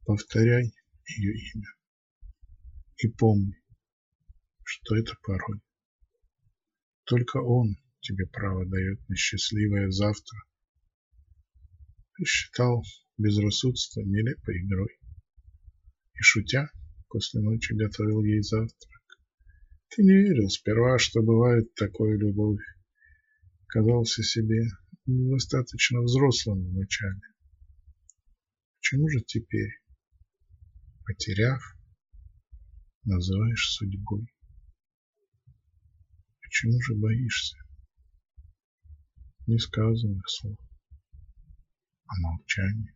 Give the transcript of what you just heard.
Повторяй ее имя и помни, что это пароль. Только он тебе право дает на счастливое завтра. Ты считал безрассудство нелепой игрой и, шутя, после ночи готовил ей завтрак. Ты не верил сперва, что бывает такой любовь. Казался себе недостаточно взрослым вначале. Почему же теперь, потеряв, называешь судьбой? Почему же боишься несказанных слов, а молчания?